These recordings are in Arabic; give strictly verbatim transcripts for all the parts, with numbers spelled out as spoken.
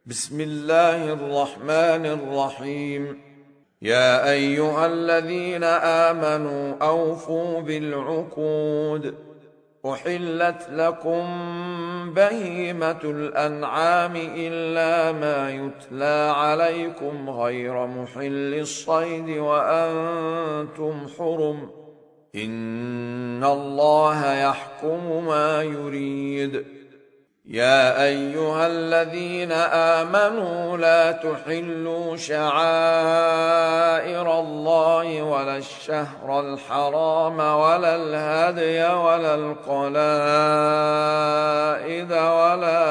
بسم الله الرحمن الرحيم. يا أيها الذين آمنوا أوفوا بالعقود. أحلت لكم بهيمة الأنعام إلا ما يتلى عليكم غير محل الصيد وأنتم حرم، إن الله يحكم ما يريد. يا أيها الذين آمنوا لا تحلوا شعائر الله ولا الشهر الحرام ولا الهدي ولا القلائد ولا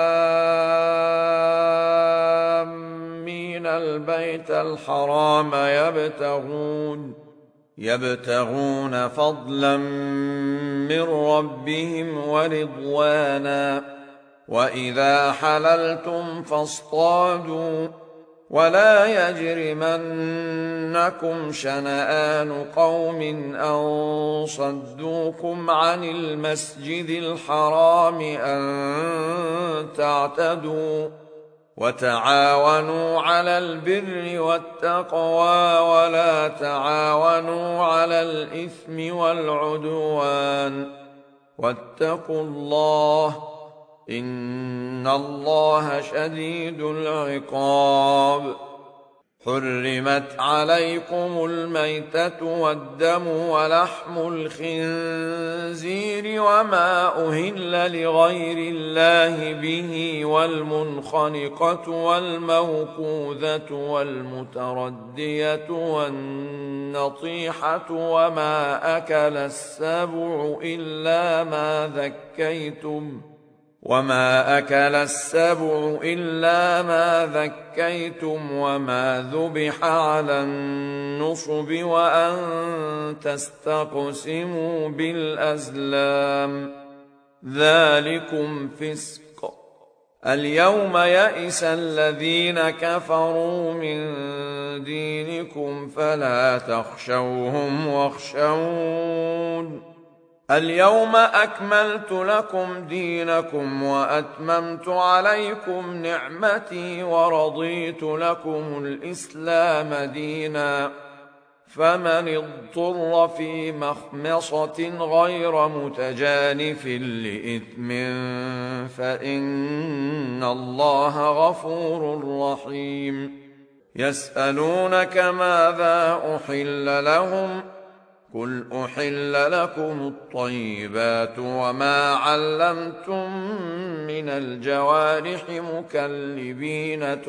آمين البيت الحرام يبتغون يبتغون فضلا من ربهم ورضوانا. وإذا حللتم فاصطادوا، ولا يجرمنكم شنآن قوم أن صدوكم عن المسجد الحرام أن تعتدوا. وتعاونوا على البر والتقوى ولا تعاونوا على الإثم والعدوان، واتقوا الله إن الله شديد العقاب. حرمت عليكم الميتة والدم ولحم الخنزير وما أهل لغير الله به والمنخنقة والموقوذة والمتردية والنطيحة وما أكل السبع إلا ما ذكيتم وما أكل السبع إلا ما ذكيتم وما ذبح على النصب وأن تستقسموا بالأزلام، ذلكم فسق. اليوم يئس الذين كفروا من دينكم فلا تخشوهم واخشون. اليوم أكملت لكم دينكم وأتممت عليكم نعمتي ورضيت لكم الإسلام دينا. فمن اضطر في مخمصة غير متجانف لإثم فإن الله غفور رحيم. يسألونك ماذا أحل لهم؟ قل أحل لكم الطيبات وما علمتم من الجوارح مكلبين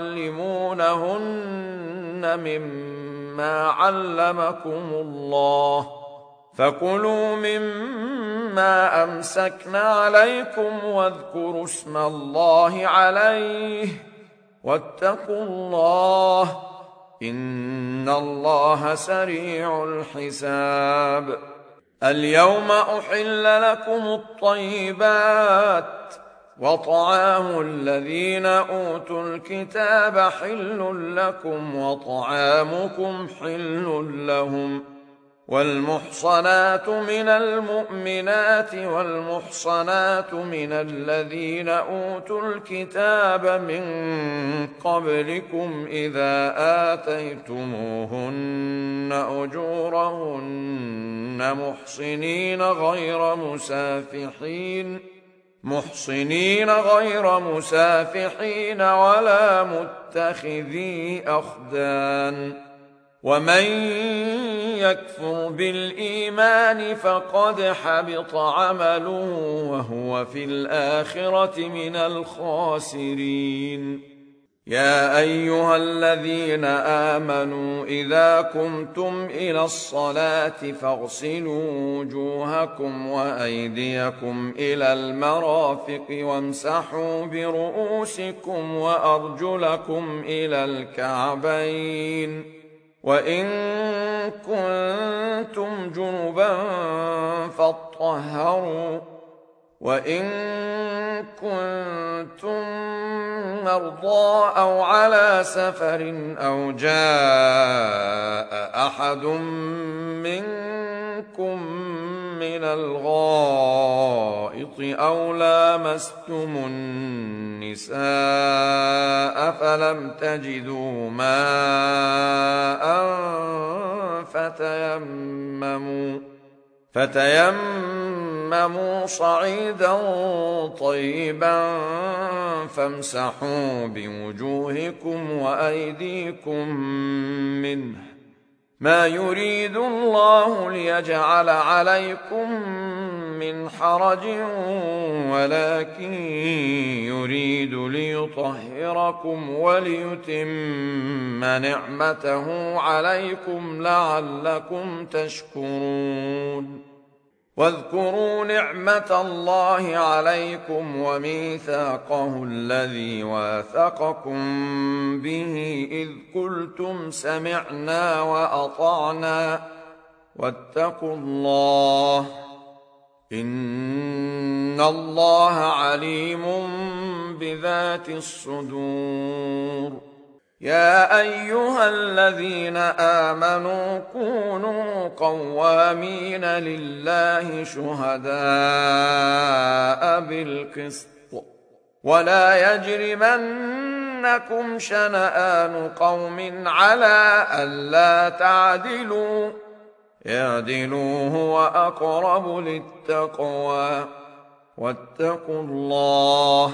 تعلمونهن مما علمكم الله، فكلوا مما أمسكن عليكم واذكروا اسم الله عليه واتقوا الله إن الله سريع الحساب. اليوم أحل لكم الطيبات، وطعام الذين أوتوا الكتاب حل لكم وطعامكم حل لهم. والمحصنات من المؤمنات والمحصنات من الذين أوتوا الكتاب من قبلكم إذا آتيتموهن أجورهن محصنين غير مسافحين محصنين غير مسافحين ولا متخذي أخدان. ومن يكفر بالإيمان فقد حبط عمله وهو في الآخرة من الخاسرين. يا أيها الذين آمنوا إذا قمتم إلى الصلاة فاغسلوا وجوهكم وأيديكم إلى المرافق وامسحوا برؤوسكم وأرجلكم إلى الكعبين، وإن كنتم جنبا فاطهروا، وإن كنتم مرضى أو على سفر أو جاء أحد منكم من الغائط أو لامستم النساء فلم تجدوا ماء فتيمموا فتيمموا صعيدا طيبا فامسحوا بوجوهكم وأيديكم منه، ما يريد الله ليجعل عليكم من حرج ولكن يريد ليطهركم وليتم نعمته عليكم لعلكم تشكرون. واذكروا نعمة الله عليكم وميثاقه الذي واثقكم به إذ قلتم سمعنا وأطعنا واتقوا الله إن الله عليم بذات الصدور. يا أيها الذين آمنوا كونوا قوامين لله شهداء بالقسط ولا يجرمنكم شنآن قوم على ألا تعدلوا اعدلوا هو أقرب للتقوى واتقوا الله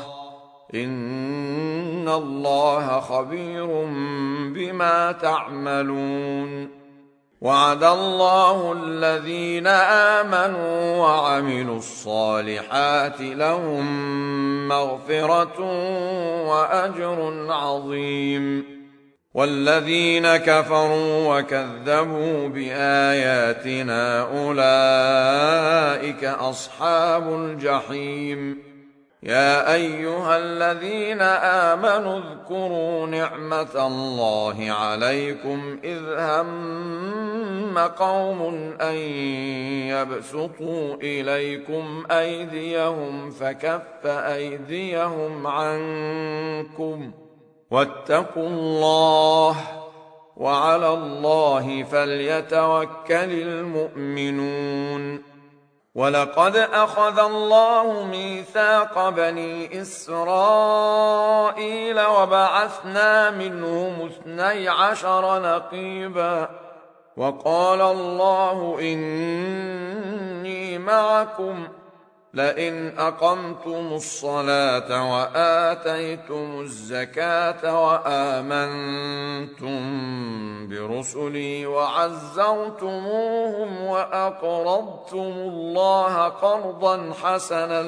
إن الله خبير بما تعملون. وعد الله الذين آمنوا وعملوا الصالحات لهم مغفرة وأجر عظيم. والذين كفروا وكذبوا بآياتنا أولئك أصحاب الجحيم. يا أيها الذين آمنوا اذكروا نعمة الله عليكم إذ هم قوم أن يبسطوا إليكم أيديهم فكف أيديهم عنكم واتقوا الله وعلى الله فليتوكل المؤمنون. ولقد أخذ الله ميثاق بني إسرائيل وبعثنا منهم اثني عشر نقيبا وقال الله إني معكم لئن أقمتم الصلاة وآتيتم الزكاة وآمنتم برسلي وعزرتموهم وأقرضتم الله قرضا حسنا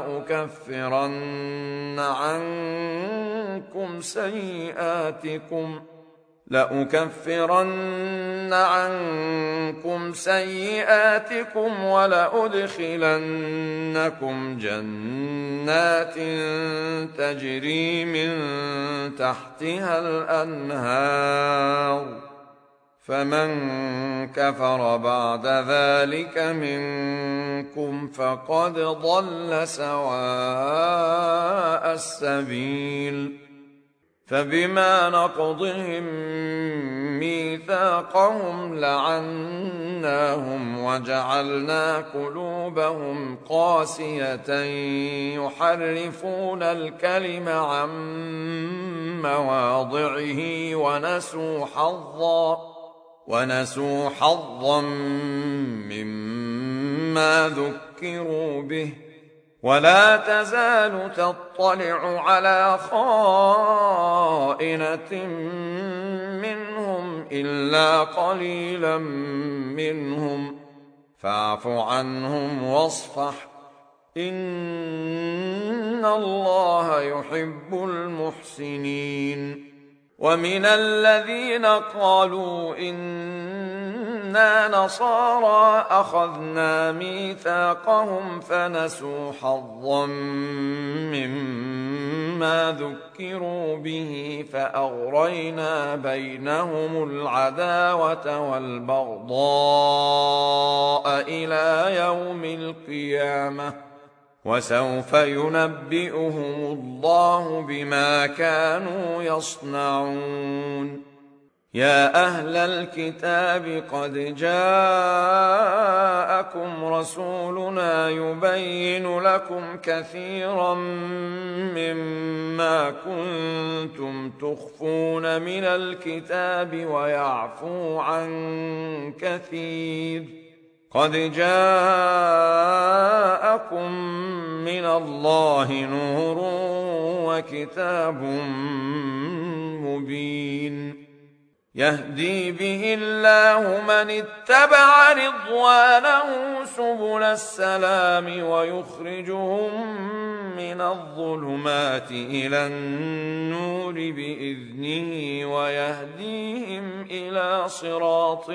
لأكفرن عنكم سيئاتكم لأكفرن عنكم سيئاتكم ولأدخلنكم جنات تجري من تحتها الأنهار فمن كفر بعد ذلك منكم فقد ضل سواء السبيل. فبما نقضهم ميثاقهم لعناهم وجعلنا قلوبهم قاسية يحرفون الكلم عن مواضعه ونسوا حظا ونسوا حظا مما ذكروا به ولا تزال تطلع على خائنة منهم إلا قليلا منهم فاعف عنهم واصفح إن الله يحب المحسنين. ومن الذين قالوا إنا نصارى أخذنا ميثاقهم فنسوا حظا مما ذكروا به فأغرينا بينهم العداوة والبغضاء إلى يوم القيامة وسوف ينبئهم الله بما كانوا يصنعون. يا أهل الكتاب قد جاءكم رسولنا يبين لكم كثيرا مما كنتم تخفون من الكتاب ويعفو عن كثير قد جاءكم من الله نور وكتاب مبين يهدي به الله من اتبع رضوانه سبل السلام ويخرجهم من الظلمات إلى النور بإذنه ويهديهم إلى صراط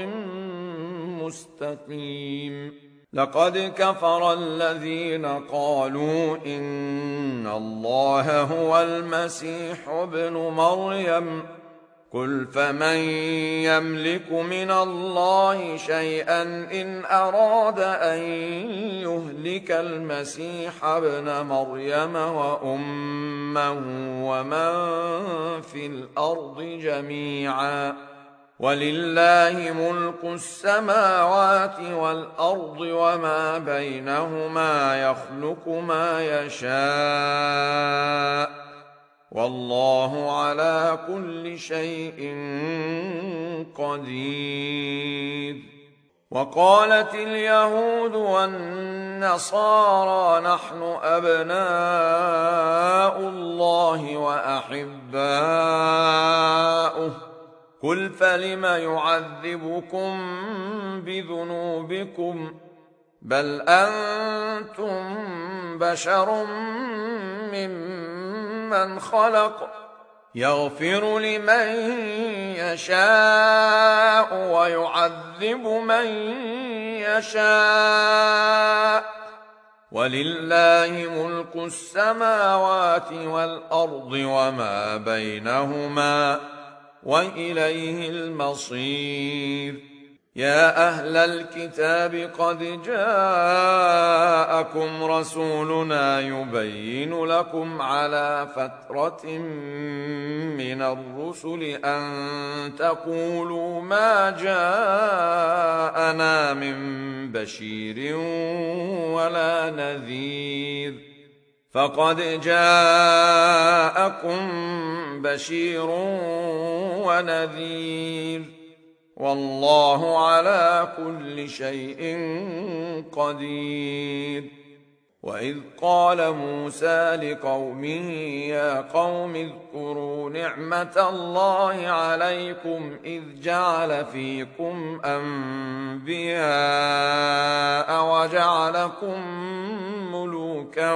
مستقيم لقد كفر الذين قالوا إن الله هو المسيح ابن مريم قل فمن يملك من الله شيئا إن أراد أن يهلك المسيح ابن مريم وأمه ومن في الأرض جميعا ولله ملك السماوات والأرض وما بينهما يخلق ما يشاء والله على كل شيء قدير وقالت اليهود والنصارى نحن أبناء الله وأحباؤه قل فلم يعذبكم بذنوبكم بل أنتم بشر ممن خلق يغفر لمن يشاء ويعذب من يشاء ولله ملك السماوات والأرض وما بينهما وإليه المصير يا أهل الكتاب قد جاءكم رسولنا يبين لكم على فترة من الرسل أن تقولوا ما جاءنا من بشير ولا نذير فقد جاءكم بشير ونذير والله على كل شيء قدير وإذ قال موسى لقومه يا قوم اذكروا نعمة الله عليكم إذ جعل فيكم أنبياء وجعلكم ملوكا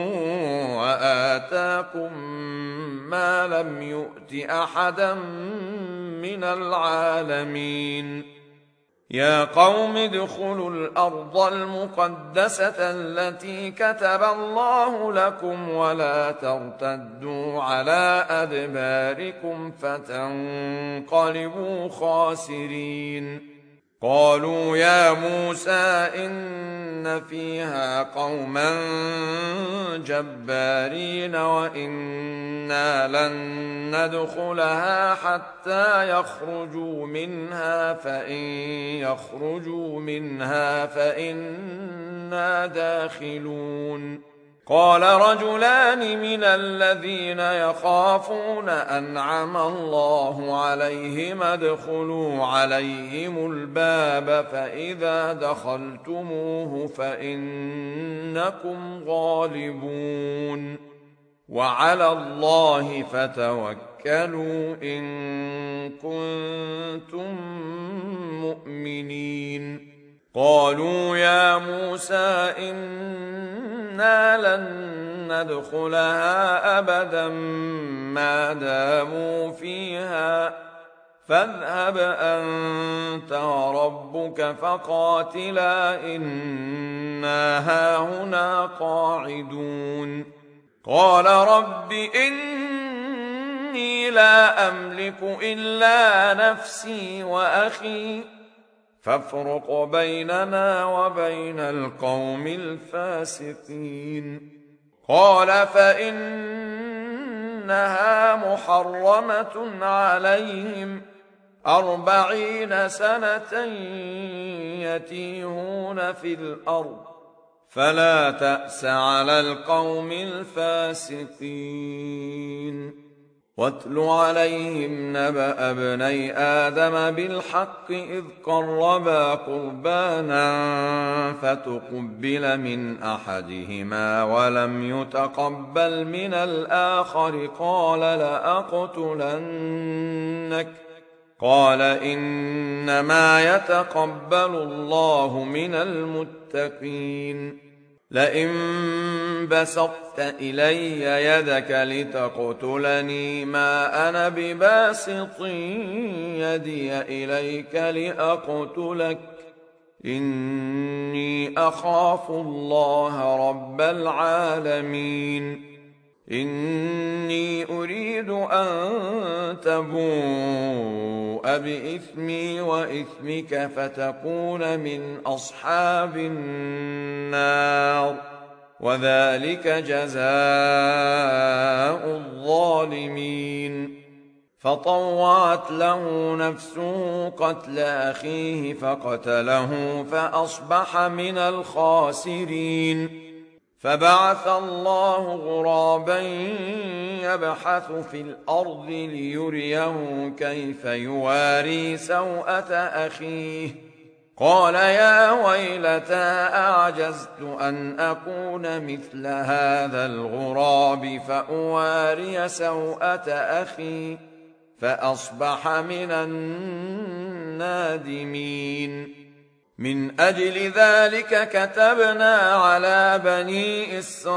وآتاكم ما لم يؤت أحدا من العالمين يا قوم ادخلوا الأرض المقدسة التي كتب الله لكم ولا ترتدوا على أدباركم فتنقلبوا خاسرين قالوا يا موسى إن فيها قوما جبارين وإنا لن ندخلها حتى يخرجوا منها فإن يخرجوا منها فإنا داخلون قال رجلان من الذين يخافون أنعم الله عليهم ادخلوا عليهم الباب فإذا دخلتموه فإنكم غالبون وعلى الله فتوكلوا إن كنتم مؤمنين قالوا يا موسى إنا لن ندخلها أبدا ما داموا فيها فاذهب أنت وربك فقاتلا إنا هاهنا قاعدون قال رب إني لا أملك إلا نفسي وأخي فافرق بيننا وبين القوم الفاسقين قال فإنها محرمة عليهم أربعين سنة يتيهون في الأرض فلا تأس على القوم الفاسقين. واتل عليهم نبأ ابني آدم بالحق إذ قربا قربانا فتقبل من أحدهما ولم يتقبل من الآخر قال لأقتلنك قال إنما يتقبل الله من المتقين. لئن بسطت إلي يدك لتقتلني ما أنا بباسط يدي إليك لأقتلك إني أخاف الله رب العالمين. إني أريد أن تبوء بإثمي وإثمك فتكون من أصحاب النار وذلك جزاء الظالمين. فطوعت له نفسه قتل أخيه فقتله فأصبح من الخاسرين. فبعث الله غرابا يبحث في الأرض ليريه كيف يواري سوءة أخيه قال يا ويلتى أعجزت أن أكون مثل هذا الغراب فأواري سوءة أخي فأصبح من النادمين. من أجل ذلك كتبنا على بني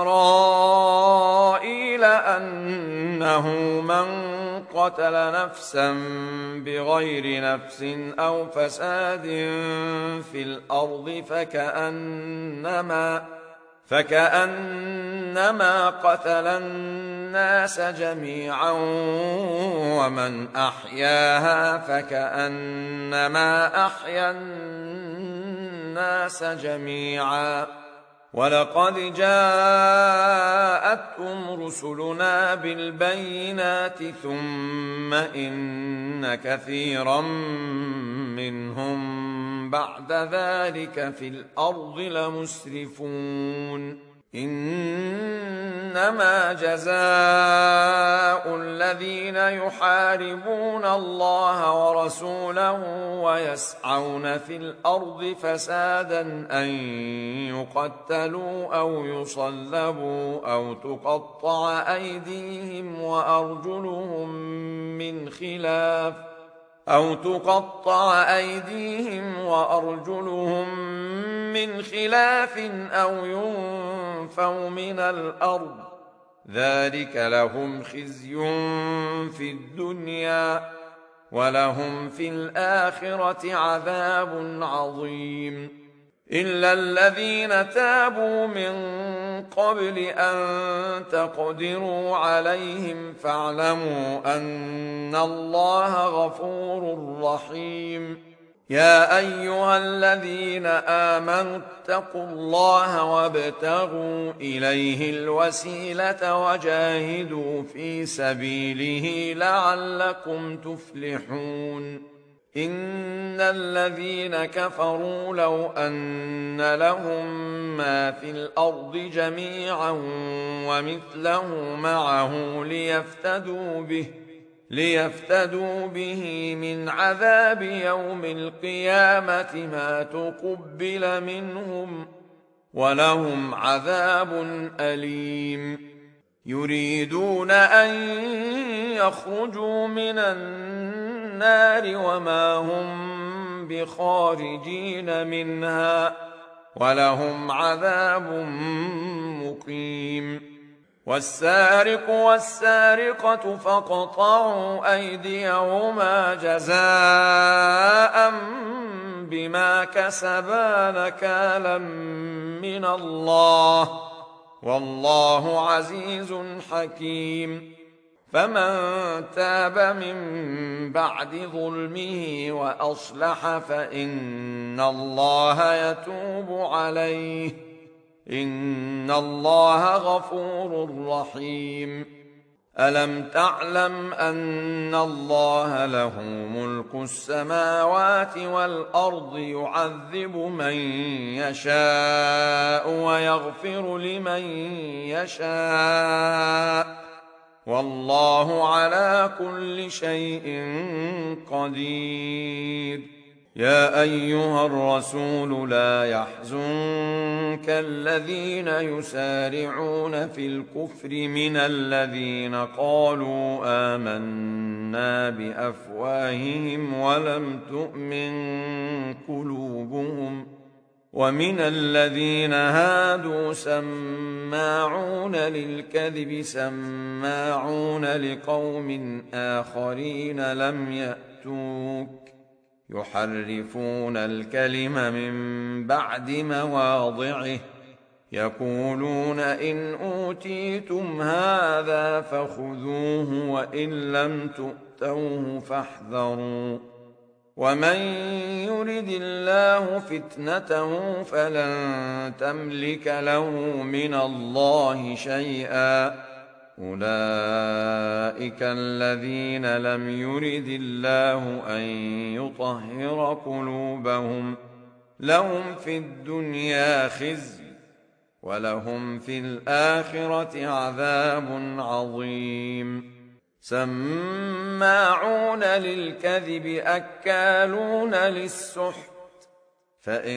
إسرائيل أنه من قتل نفسا بغير نفس أو فساد في الأرض فكأنما فكأنما قتل الناس جميعا ومن أحياها فكأنما أحيا الناس جميعا. ولقد جاءتهم رسلنا بالبينات ثم إن كثيرا منهم بعد ذلك في الأرض لمسرفون. إنما جزاء الذين يحاربون الله ورسوله ويسعون في الأرض فسادا أن يقتلوا أو يصلبوا أو تقطع أيديهم وأرجلهم من خلاف أو تقطع أيديهم وأرجلهم من خلاف أو ينفوا من الأرض ذلك لهم خزي في الدنيا ولهم في الآخرة عذاب عظيم. إلا الذين تابوا من قبل أن تقدروا عليهم فاعلموا أن الله غفور رحيم. يا أيها الذين آمنوا اتقوا الله وابتغوا إليه الوسيلة وجاهدوا في سبيله لعلكم تفلحون. إن الذين كفروا لو أن لهم ما في الأرض جميعا ومثله معه ليفتدوا به ليفتدوا به من عذاب يوم القيامة ما تقبل منهم ولهم عذاب أليم. يريدون أن يخرجوا من النار وما هم بخارجين منها ولهم عذاب مقيم. والسارق والسارقة فاقطعوا أيديهما جزاء بما كسبا نكالا من الله والله عزيز حكيم. فمن تاب من بعد ظلمه وأصلح فإن الله يتوب عليه إن الله غفور رحيم. ألم تعلم أن الله له ملك السماوات والأرض يعذب من يشاء ويغفر لمن يشاء والله على كل شيء قدير. يا أيها الرسول لا يحزنك الذين يسارعون في الكفر من الذين قالوا آمنا بأفواههم ولم تؤمن قلوبهم ومن الذين هادوا سماعون للكذب سماعون لقوم آخرين لم يأتوك يحرفون الكلم من بعد مواضعه يقولون إن أوتيتم هذا فخذوه وإن لم تؤتوه فاحذروا ومن يرد الله فتنته فلن تملك له من الله شيئا أولئك الذين لم يرد الله أن يطهر قلوبهم لهم في الدنيا خزي ولهم في الآخرة عذاب عظيم. سماعون للكذب أكالون للسحت فإن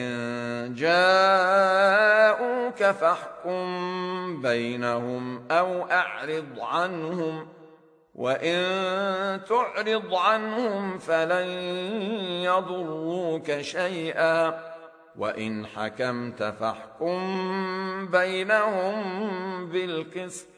جاءوك فاحكم بينهم أو أعرض عنهم وإن تعرض عنهم فلن يضروك شيئا وإن حكمت فاحكم بينهم بالقسط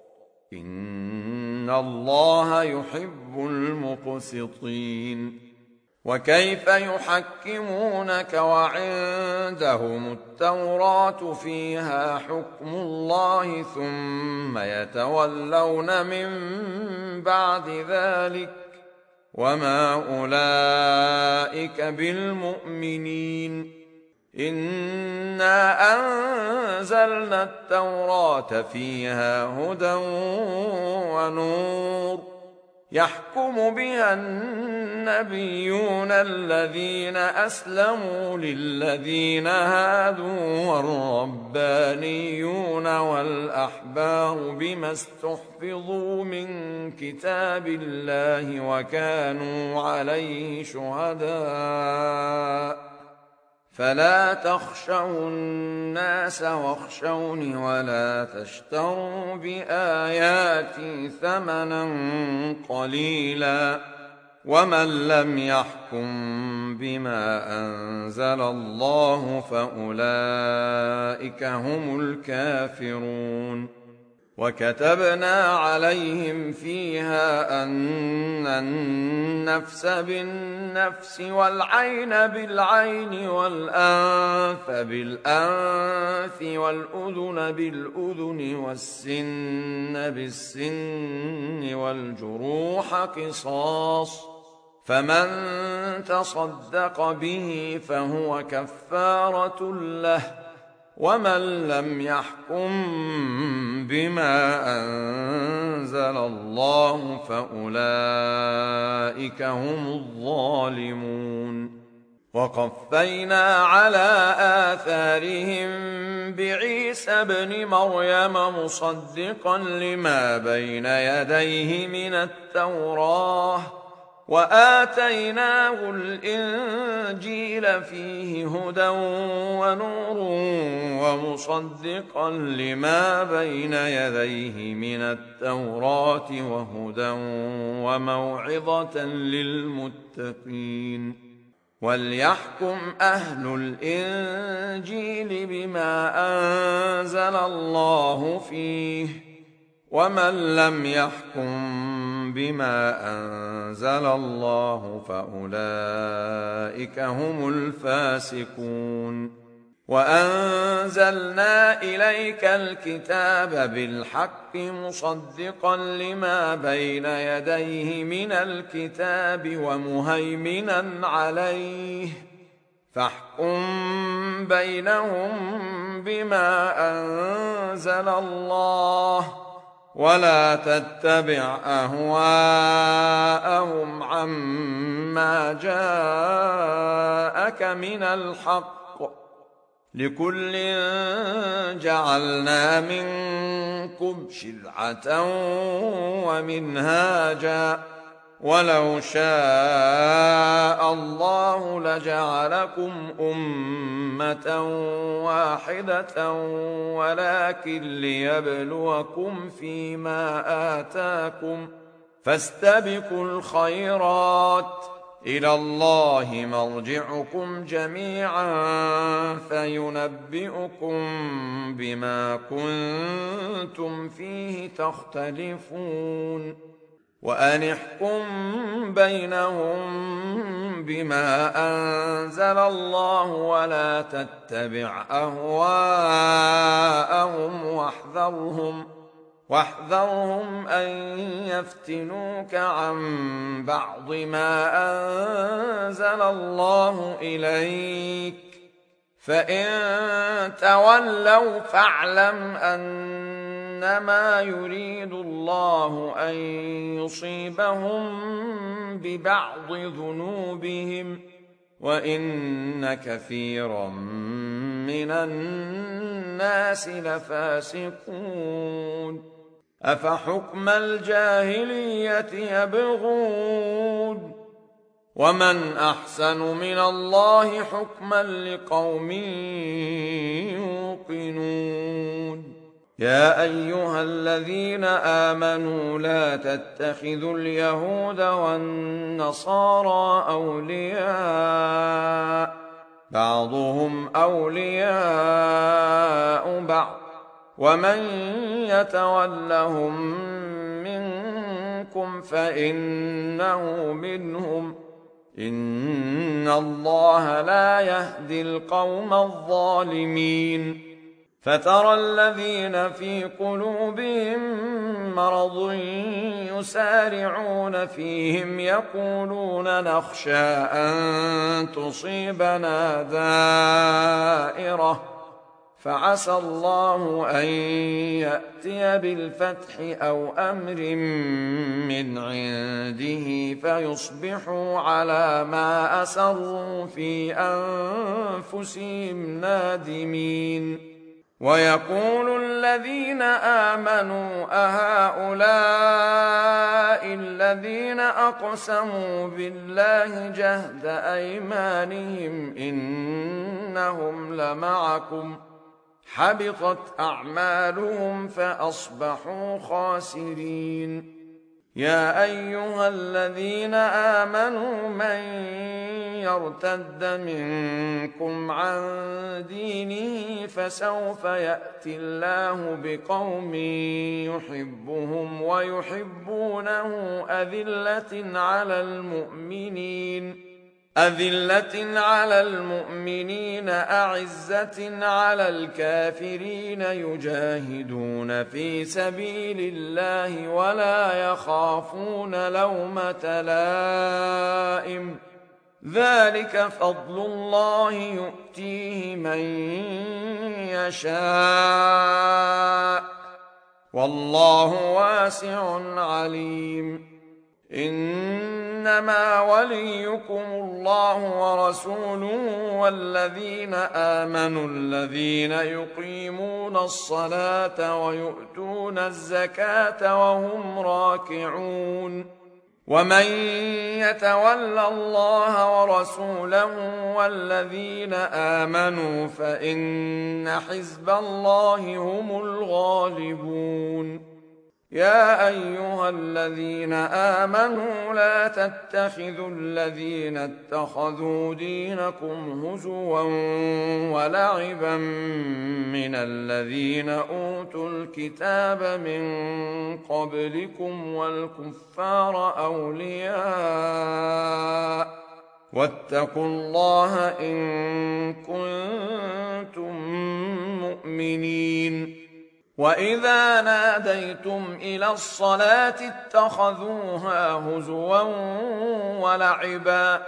إن الله يحب المقسطين. وكيف يحكمونك وعندهم التوراة فيها حكم الله ثم يتولون من بعد ذلك وما أولئك بالمؤمنين. إنا أنزلنا التوراة فيها هدى ونور يحكم بها النبيون الذين أسلموا للذين هادوا والربانيون والأحبار بما استحفظوا من كتاب الله وكانوا عليه شهداء فلا تخشوا الناس واخشوني ولا تشتروا بآياتي ثمنا قليلا ومن لم يحكم بما أنزل الله فأولئك هم الكافرون. وكتبنا عليهم فيها أن النفس بالنفس والعين بالعين والأنف بالأنف والأذن بالأذن والسن بالسن والجروح قصاص فمن تصدق به فهو كفارة له ومن لم يحكم بما أنزل الله فأولئك هم الظالمون. وقفينا على آثارهم بعيسى ابن مريم مصدقا لما بين يديه من التوراة وآتيناه الإنجيل فيه هدى ونور ومصدقا لما بين يديه من التوراة وهدى وموعظة للمتقين. وليحكم أهل الإنجيل بما أنزل الله فيه ومن لم يحكم بما أنزل الله فأولئك هم الفاسقون. وأنزلنا إليك الكتاب بالحق مصدقا لما بين يديه من الكتاب ومهيمنا عليه فاحكم بينهم بما أنزل الله ولا تتبع أهواءهم عما جاءك من الحق، لكل جعلنا منكم شرعة ومنهاجا، ولو شاء الله لجعلكم أمة واحدة ولكن ليبلوكم فيما آتاكم، فاستبقوا الخيرات، إلى الله مرجعكم جميعا فينبئكم بما كنتم فيه تختلفون. وأن احكم بينهم بما أنزل الله ولا تتبع أهواءهم واحذرهم واحذرهم أن يفتنوك عن بعض ما أنزل الله إليك، فإن تولوا فاعلم أنما يريد الله أن يصيبهم ببعض ذنوبهم، وإن كثيرا من الناس لفاسقون. أفحكم الجاهلية يبغون، ومن أحسن من الله حكما لقوم يوقنون. يا أيها الذين آمنوا لا تتخذوا اليهود والنصارى أولياء، بعضهم أولياء بعض، ومن يتولهم منكم فإنه منهم، إن الله لا يهدي القوم الظالمين. فترى الذين في قلوبهم مرض يسارعون فيهم يقولون نخشى أن تصيبنا دائرة، فعسى الله أن يأتي بالفتح أو أمر من عنده فيصبحوا على ما أسروا في أنفسهم نادمين. ويقول الذين آمنوا أهؤلاء الذين أقسموا بالله جهد أيمانهم إنهم لمعكم، حبطت أعمالهم فأصبحوا خاسرين. يا أيها الذين آمنوا من يرتد منكم عن دينه فسوف يأتي الله بقوم يحبهم ويحبونه أذلة على المؤمنين أذلة على المؤمنين أعزة على الكافرين يجاهدون في سبيل الله ولا يخافون لومة لائم، ذلك فضل الله يؤتيه من يشاء والله واسع عليم. إنما وليكم الله ورسوله والذين آمنوا الذين يقيمون الصلاة ويؤتون الزكاة وهم راكعون. ومن يتول الله ورسوله والذين آمنوا فإن حزب الله هم الغالبون. يا أيها الذين آمنوا لا تتخذوا الذين اتخذوا دينكم هزوا ولعبا من الذين أوتوا الكتاب من قبلكم والكفار أولياء، واتقوا الله إن كنتم مؤمنين. وإذا ناديتم إلى الصلاة اتخذوها هزوا ولعبا،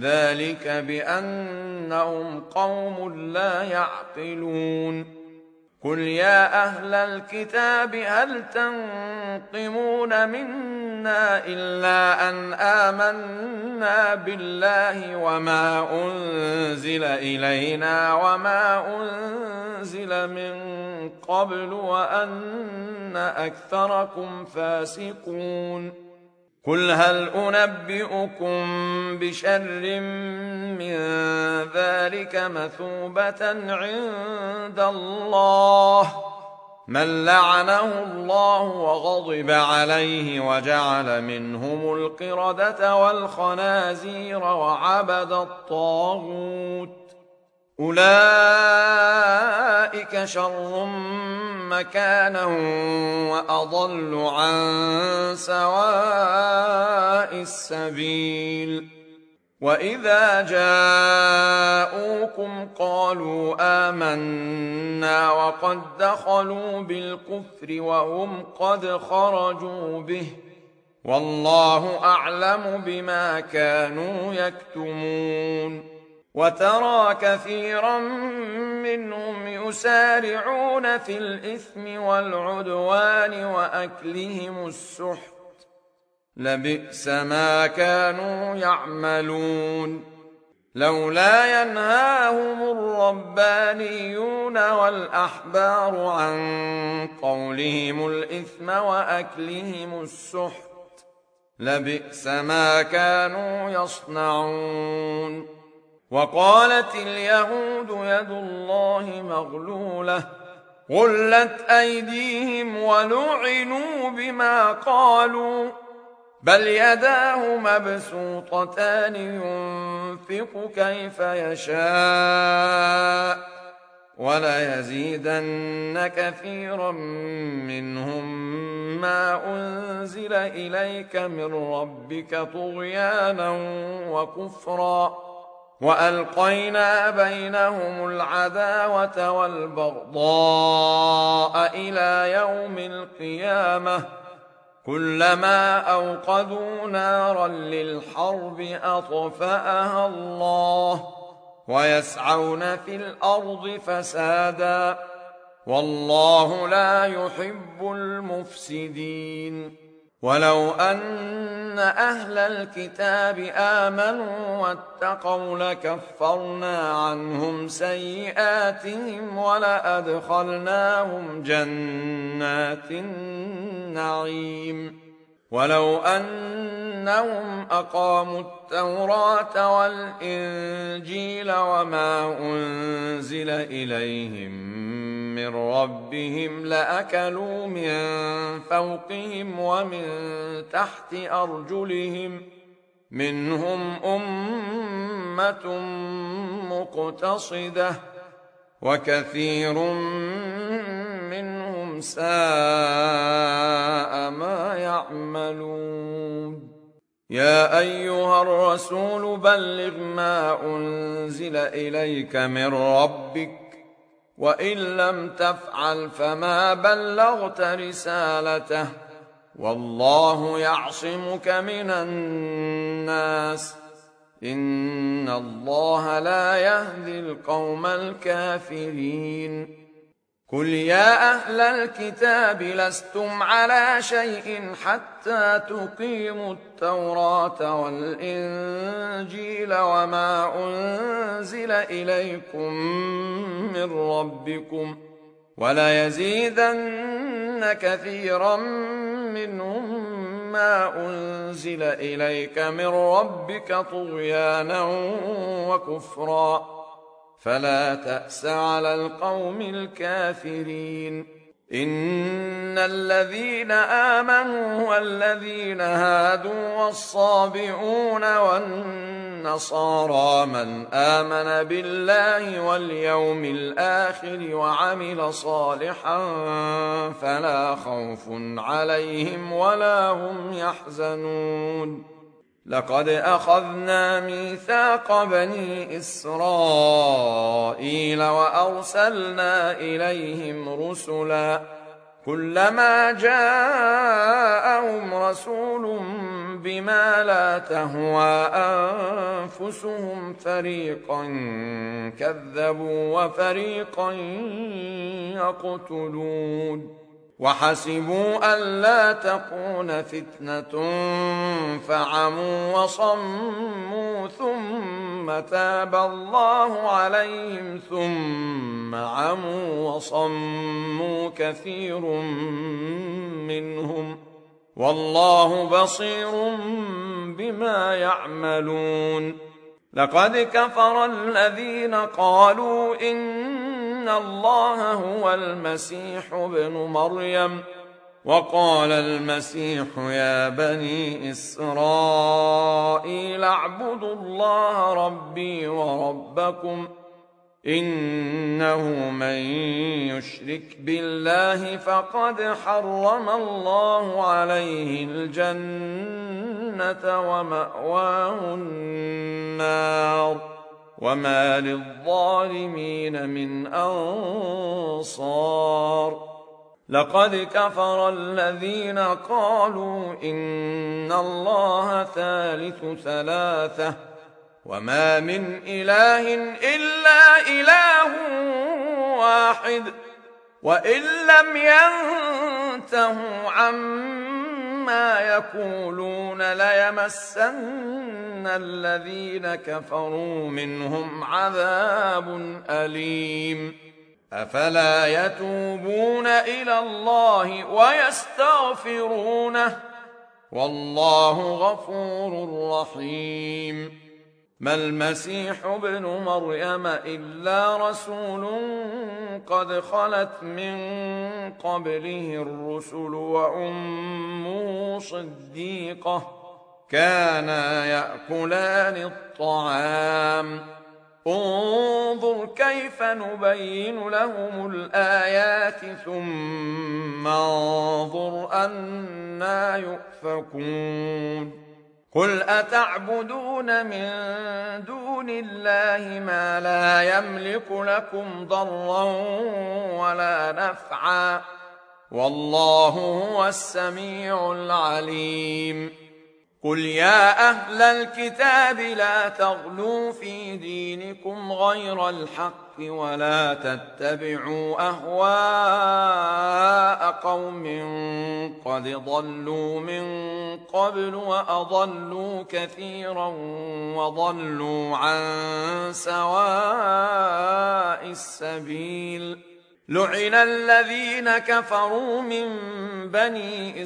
ذلك بأنهم قوم لا يعقلون. قل يا أهل الكتاب هل تنقمون منا إلا أن آمنا بالله وما أنزل إلينا وما أنزل من قبل وأن أكثركم فاسقون قل هل أنبئكم بشر من ذلك مثوبة عند الله من لعنه الله وغضب عليه وجعل منهم القردة والخنازير وعبد الطاغوت أولئك شر مكانا وأضل عن سواء السبيل وإذا جاءوكم قالوا آمنا وقد دخلوا بالكفر وهم قد خرجوا به والله أعلم بما كانوا يكتمون وترى كثيرا منهم يسارعون في الإثم والعدوان وأكلهم السحت لبئس ما كانوا يعملون لولا ينهاهم الربانيون والأحبار عن قولهم الإثم وأكلهم السحت لبئس ما كانوا يصنعون وقالت اليهود يد الله مغلولة غلت أيديهم ولعنوا بما قالوا بل يداه مبسوطتان ينفق كيف يشاء وليزيدن كثيرا منهم ما أنزل إليك من ربك طغيانا وكفرا وألقينا بينهم العداوة والبغضاء إلى يوم القيامة كلما أوقدوا نارا للحرب أطفأها الله ويسعون في الأرض فسادا والله لا يحب المفسدين ولو أن أهل الكتاب آمنوا واتقوا لكفرنا عنهم سيئاتهم ولأدخلناهم جنات النعيم ولو أنهم أقاموا التوراة والإنجيل وما أنزل إليهم من ربهم لأكلوا من فوقهم ومن تحت أرجلهم منهم أمة مقتصدة وكثير منهم ساء ما يعملون يا أيها الرسول بلغ ما أنزل إليك من ربك وإن لم تفعل فما بلغت رسالته والله يعصمك من الناس إن الله لا يهدي القوم الكافرين قل يا أهل الكتاب لستم على شيء حتى تقيموا التوراة والإنجيل وما أنزل إليكم من ربكم وليزيدن كثيرا منهم ما أنزل إليك من ربك طغيانا وكفرا فلا تأس على القوم الكافرين إن الذين آمنوا والذين هادوا والصابئون والنصارى من آمن بالله واليوم الآخر وعمل صالحا فلا خوف عليهم ولا هم يحزنون لقد أخذنا ميثاق بني إسرائيل وأرسلنا إليهم رسلا كلما جاءهم رسول بما لا تهوى أنفسهم فريقا كذبوا وفريقا يقتلون وحسبوا ألا تكون فتنة فعموا وصموا ثم تاب الله عليهم ثم عموا وصموا كثير منهم والله بصير بما يعملون لقد كفر الذين قالوا إن الله هو المسيح ابن مريم وقال المسيح يا بني إسرائيل اعبدوا الله ربي وربكم إنه من يشرك بالله فقد حرم الله عليه الجنة ومأواه النار وما للظالمين من أنصار لقد كفر الذين قالوا إن الله ثالث ثلاثة وما من إله إلا إله واحد وإن لم ينتهوا عما يقولون ليمسن الذين كفروا منهم عذاب أليم أفلا يتوبون إلى الله ويستغفرونه والله غفور رحيم ما المسيح ابن مريم إلا رسول قد خلت من قبله الرسل وأمه صديقة كانا يأكلان الطعام انظر كيف نبين لهم الآيات ثم انظر أنا يؤفكون قل أتعبدون من دون الله ما لا يملك لكم ضرا ولا نفعا والله هو السميع العليم قل يا أهل الكتاب لا تغلوا في دينكم غير الحق ولا تتبعوا أهواء قوم قد ضلوا من قبل وأضلوا كثيرا وضلوا عن سواء السبيل لعن الذين كفروا من بني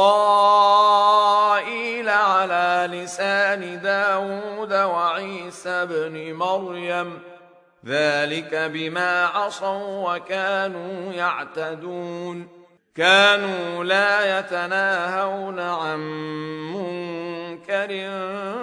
إسرائيل على لسان داود وعيسى بن مريم ذلك بما عصوا وكانوا يعتدون كانوا لا يتناهون عن منكر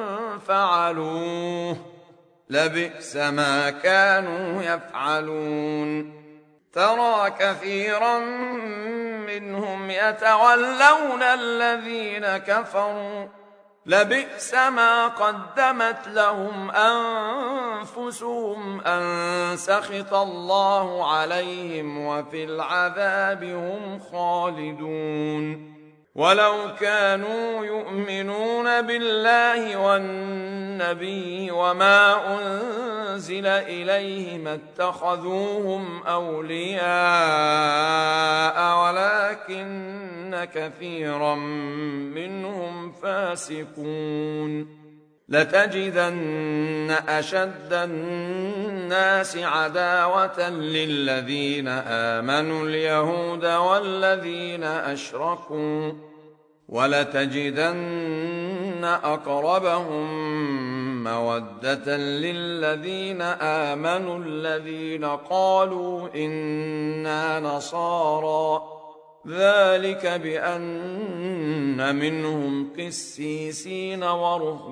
فعلوه لبئس ما كانوا يفعلون ترى كثيرا منهم يتولون الذين كفروا لبئس ما قدمت لهم أنفسهم أن سخط الله عليهم وفي العذاب هم خالدون ولو كانوا يؤمنون بالله والنبي وما أنزل إليه ما اتخذوهم أولياء ولكن كثيرا منهم فاسقون لتجدن أشد الناس عداوة للذين آمنوا اليهود والذين أشركوا ولتجدن أقربهم مودة للذين آمنوا الذين قالوا إنا نصارى ذلك بأن منهم قسيسين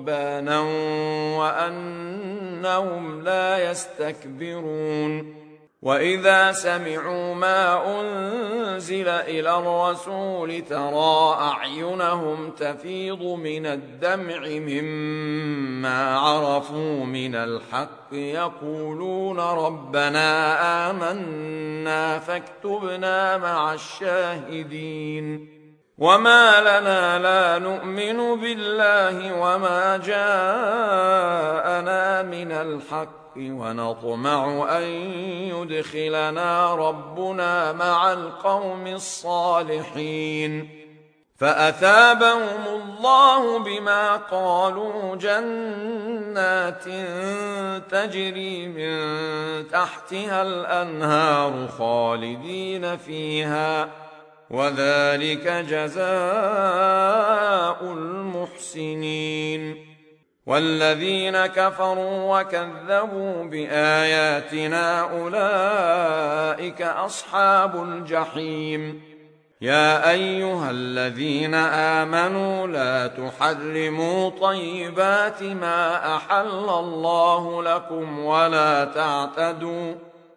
ورهبانا وأنهم لا يستكبرون وإذا سمعوا ما أنزل إلى الرسول ترى أعينهم تفيض من الدمع مما عرفوا من الحق يقولون ربنا آمنا فاكتبنا مع الشاهدين وما لنا لا نؤمن بالله وما جاءنا من الحق ونطمع أن يدخلنا ربنا مع القوم الصالحين فأثابهم الله بما قالوا جنات تجري من تحتها الأنهار خالدين فيها وذلك جزاء المحسنين والذين كفروا وكذبوا بآياتنا أولئك أصحاب الجحيم يا أيها الذين آمنوا لا تحرموا طيبات ما أحل الله لكم ولا تعتدوا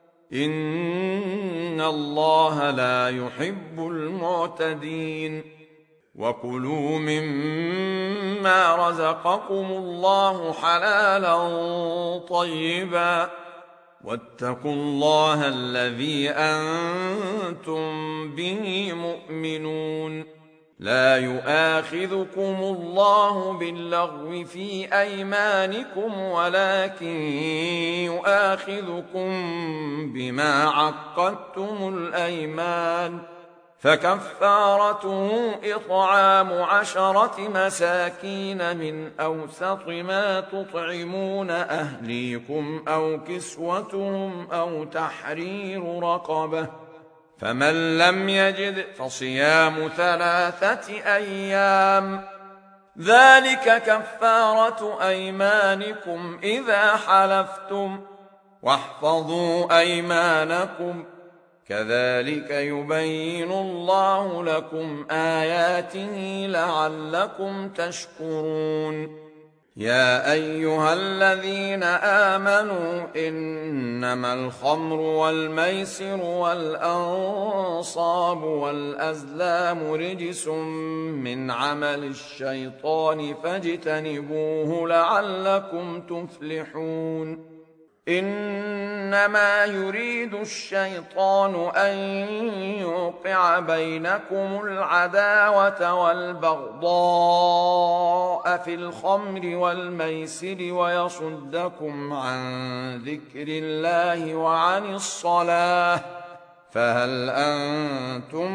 إن الله لا يحب المعتدين وكلوا مما رزقكم الله حلالا طيبا واتقوا الله الذي أنتم به مؤمنون لا يؤاخذكم الله باللغو في أيمانكم ولكن يؤاخذكم بما عقدتم الأيمان فكفارته إطعام عشرة مساكين من أوسط ما تطعمون أهليكم أو كسوتهم أو تحرير رقبة فمن لم يجد فصيام ثلاثة أيام ذلك كفارة أيمانكم إذا حلفتم واحفظوا أيمانكم كذلك يبين الله لكم آياته لعلكم تشكرون يا أيها الذين آمنوا إنما الخمر والميسر والأنصاب والأزلام رجس من عمل الشيطان فاجتنبوه لعلكم تفلحون إنما يريد الشيطان أن يوقع بينكم العداوة والبغضاء في الخمر والميسر ويصدكم عن ذكر الله وعن الصلاة فهل أنتم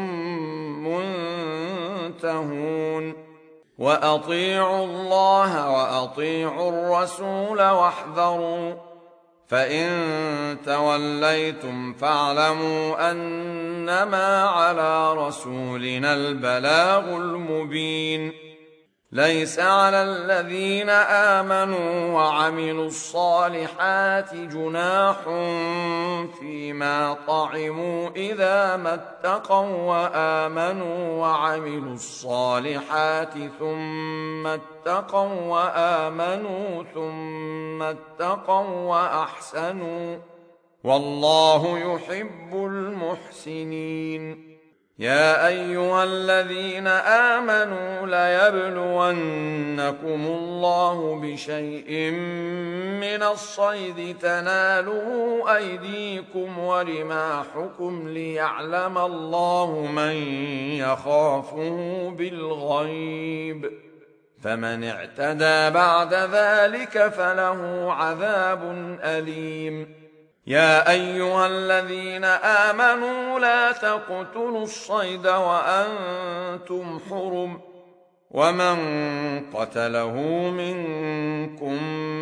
منتهون وأطيعوا الله وأطيعوا الرسول واحذروا فإن توليتم فاعلموا أنما على رسولنا البلاغ المبين ليس على الذين آمنوا وعملوا الصالحات جناح فيما طعموا إذا ما اتقوا وآمنوا وعملوا الصالحات ثم اتقوا وآمنوا ثم اتقوا وأحسنوا والله يحب المحسنين يا أيها الذين آمنوا ليبلونكم الله بشيء من الصيد تناله أيديكم ورماحكم ليعلم الله من يخافه بالغيب فمن اعتدى بعد ذلك فله عذاب أليم يا أيها الذين آمنوا لا تقتلوا الصيد وأنتم حرم ومن قتله منكم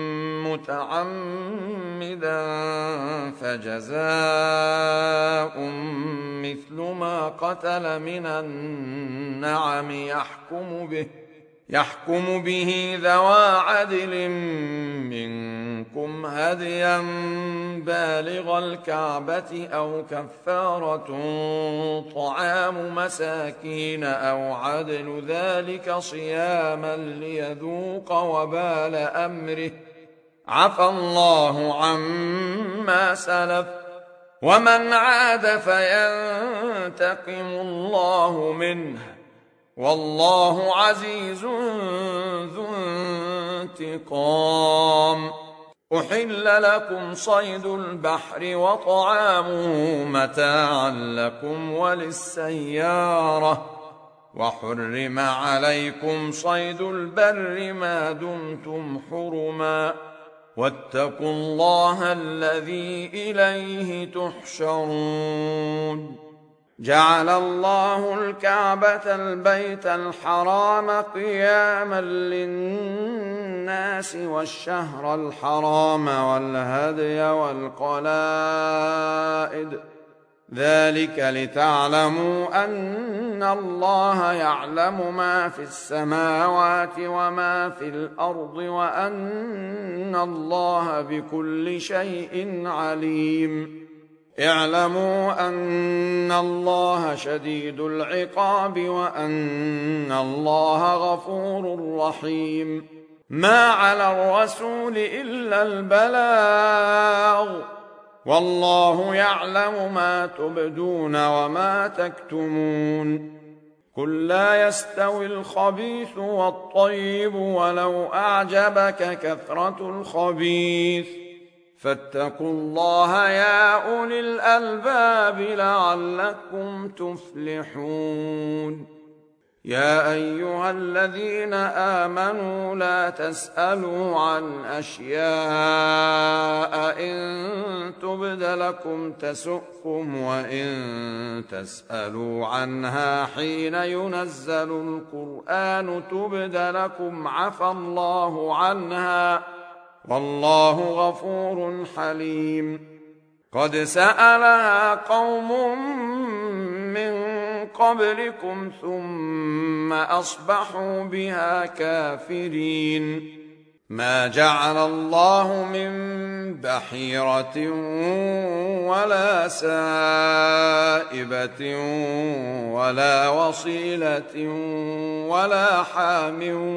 متعمدا فجزاء مثل ما قتل من النعم يحكم به يحكم به ذوى عدل منكم هديا بالغ الكعبة أو كفارة طعام مساكين أو عدل ذلك صياما ليذوق وبال أمره عفى الله عما سلف ومن عاد فينتقم الله منه والله عزيز ذو انتقام. أحل لكم صيد البحر وطعامه متاعا لكم وللسيارة وحرم عليكم صيد البر ما دمتم حرما واتقوا الله الذي إليه تحشرون. جعل الله الكعبة البيت الحرام قياما للناس والشهر الحرام والهدي والقلائد ذلك لتعلموا أن الله يعلم ما في السماوات وما في الأرض وأن الله بكل شيء عليم. اعلموا أن الله شديد العقاب وأن الله غفور رحيم. ما على الرسول إلا البلاغ والله يعلم ما تبدون وما تكتمون. قل لا يستوي الخبيث والطيب ولو أعجبك كثرة الخبيث فاتقوا الله يا أولي الألباب لعلكم تفلحون. يا أيها الذين آمنوا لا تسألوا عن أشياء إن تبد لكم تسؤكم وإن تسألوا عنها حين ينزل القرآن تبد لكم عفى الله عنها والله غفور حليم. قد سألها قوم من قبلكم ثم أصبحوا بها كافرين. ما جعل الله من بحيرة ولا سائبة ولا وصيلة ولا حام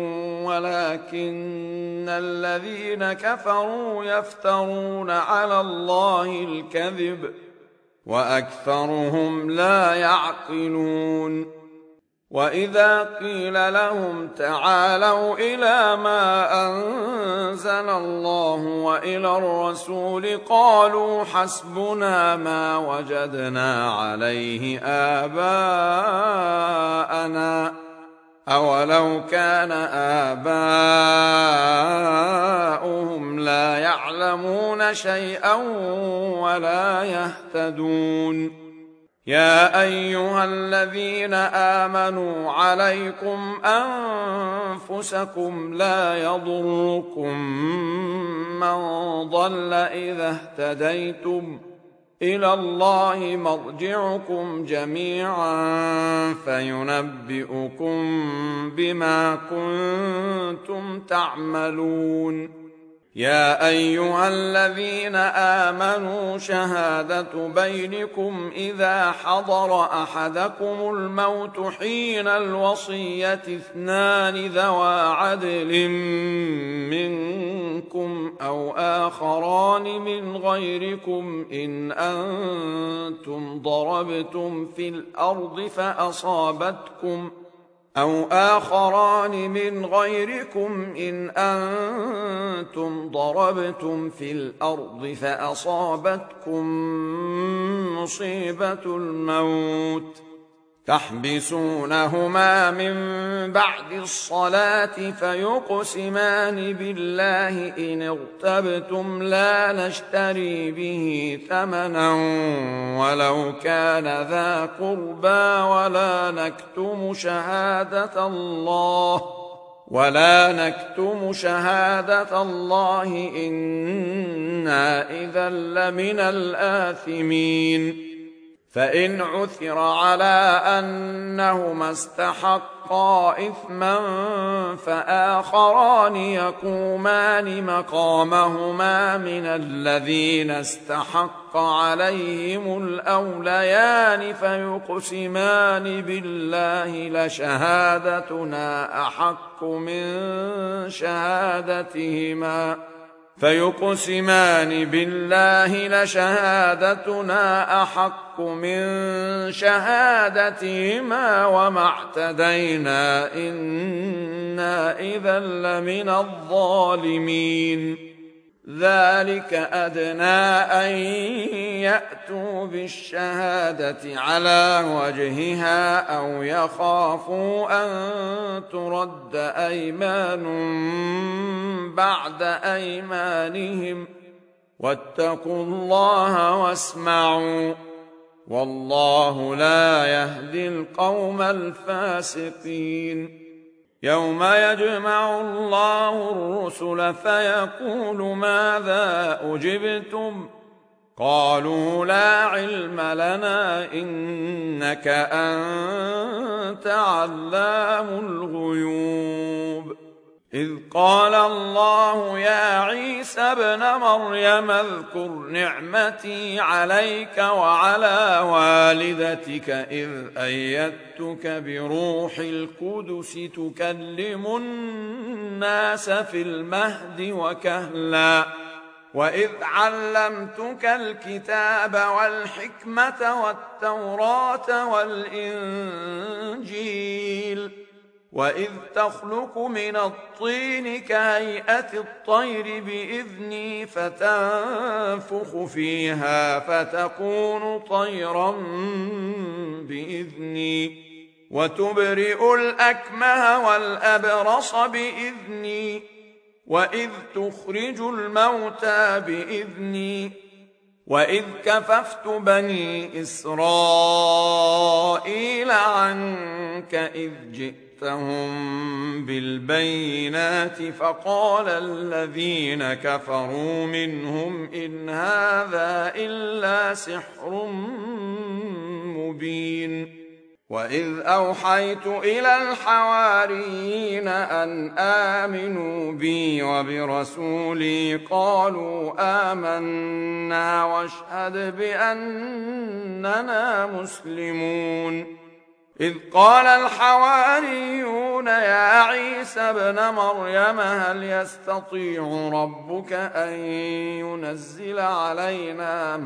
ولكن الذين كفروا يفترون على الله الكذب وأكثرهم لا يعقلون. وإذا قيل لهم تعالوا إلى ما أنزل الله وإلى الرسول قالوا حسبنا ما وجدنا عليه آباءنا أولو كان آباؤهم لا يعلمون شيئا ولا يهتدون. يا أيها الذين آمنوا عليكم أنفسكم لا يضركم من ضل إذا اهتديتم إلى الله مرجعكم جميعا فينبئكم بما كنتم تعملون. يا أيها الذين آمنوا شهادة بينكم إذا حضر أحدكم الموت حين الوصية اثنان ذوى عدل منكم أو آخران من غيركم إن أنتم ضربتم في الأرض فأصابتكم أو آخران من غيركم إن أنتم ضربتم في الأرض فأصابتكم مصيبة الموت تحبسونهما من بعد الصلاة فيقسمان بالله إن ارتبتم لا نشتري به ثمنا ولو كان ذا قربى ولا نكتم شهادة الله ولا نكتم شهادة الله إنا إذا لمن الآثمين. فإن عثر على أنهما استحقا إثما فآخران يقومان مقامهما من الذين استحق عليهم الأوليان فيقسمان بالله لشهادتنا أحق من شهادتهما فيقسمان بالله لشهادتنا أحق من شهادتهما وما اعتدينا إنا إذا لمن الظالمين. ذلك أدنى أن يأتوا بالشهادة على وجهها أو يخافوا أن ترد أيمان بعد أيمانهم واتقوا الله واسمعوا والله لا يهدي القوم الفاسقين. يوم يجمع الله الرسل فيقول ماذا أجبتم قالوا لا علم لنا إنك أنت علام الغيوب. إذ قال الله يا عيسى ابن مريم اذكر نعمتي عليك وعلى والدتك إذ أيدتك بروح القدس تكلم الناس في المهد وكهلا وإذ علمتك الكتاب والحكمة والتوراة والإنجيل وإذ تخلق من الطين كهيئة الطير بإذني فتنفخ فيها فتكون طيرا بإذني وتبرئ الأكمه والأبرص بإذني وإذ تخرج الموتى بإذني وإذ كففت بني إسرائيل عنك إذ جئت بالبينات فقال الذين كفروا منهم إن هذا إلا سحر مبين. وإذ أوحيت إلى الحواريين أن آمنوا بي وبرسولي قالوا آمنا واشهد بأننا مسلمون. إذ قال الحواريون يا عيسى ابن مريم هل يستطيع ربك أن ينزل علينا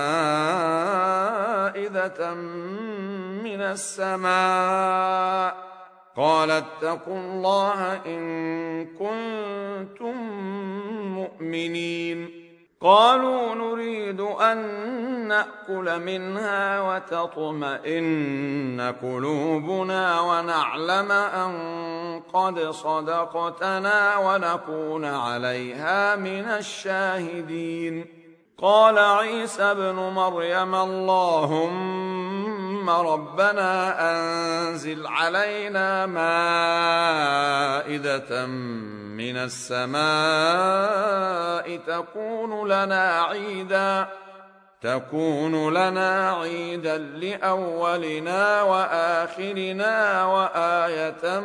مائدة من السماء قال اتقوا الله إن كنتم مؤمنين. قالوا نريد أن نأكل منها وتطمئن قلوبنا ونعلم أن قد صدقتنا ونكون عليها من الشاهدين. قال عيسى ابن مريم اللهم ربنا أنزل علينا مائدة من السماء تكون لنا عيدا تكون لنا عيدا لأولنا وآخرنا وآية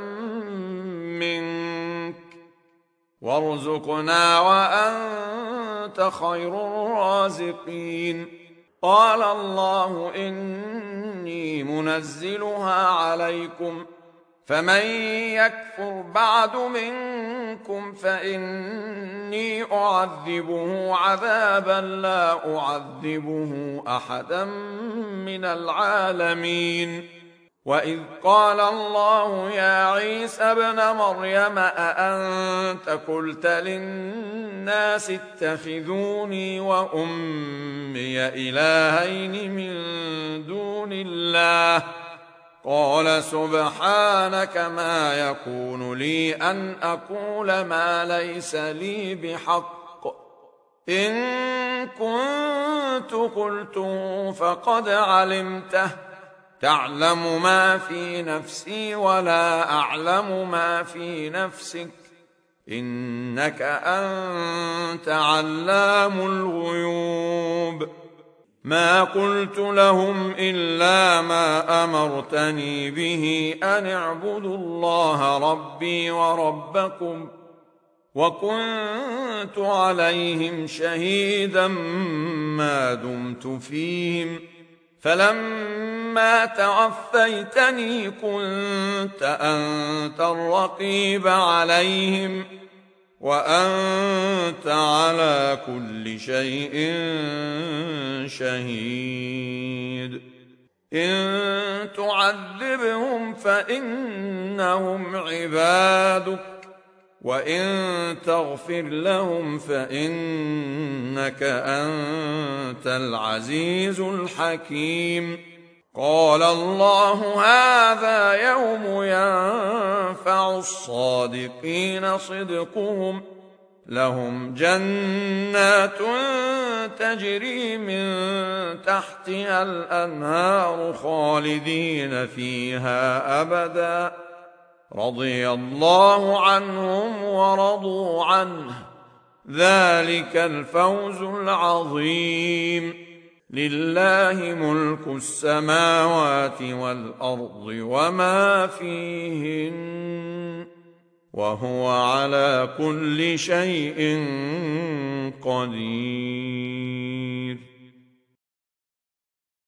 منك وارزقنا وأنت خير الرازقين. قال الله إني منزلها عليكم فمن يكفر بعد منكم فإني أعذبه عذابا لا أعذبه أحدا من العالمين. وإذ قال الله يا عيسى ابن مريم أأنت قلت للناس اتخذوني وأمي إلهين من دون الله قال سبحانك ما يكون لي أن أقول ما ليس لي بحق إن كنت قلته فقد علمته تعلم ما في نفسي ولا أعلم ما في نفسك إنك أنت علام الغيوب. ما قلت لهم إلا ما أمرتني به أن اعبدوا الله ربي وربكم وكنت عليهم شهيدا ما دمت فيهم فلما توفيتني كنت أنت الرقيب عليهم وأنت على كل شيء شهيد إن تعذبهم فإنهم عبادك وإن تغفر لهم فإنك أنت العزيز الحكيم قال الله هذا يوم ينفع الصادقين صدقهم لهم جنات تجري من تحتها الأنهار خالدين فيها أبدا رضي الله عنهم ورضوا عنه ذلك الفوز العظيم لله ملك السماوات والأرض وما فيهن وهو على كل شيء قدير